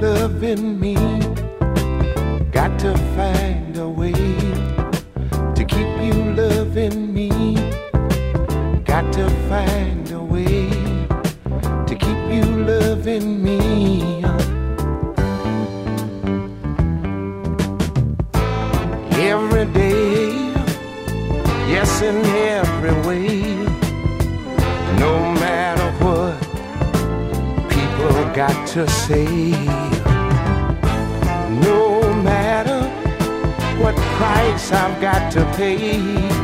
loving me. Got to find a way to keep you loving me. Got to find a way to keep you loving me. Every day, yes, in every way. No matter what people got to say, no matter what price I've got to pay,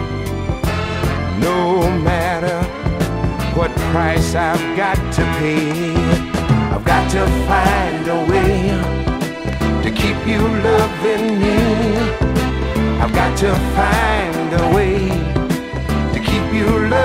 no matter what price I've got to pay, I've got to find a way to keep you loving me. I've got to find a way to keep you loving me.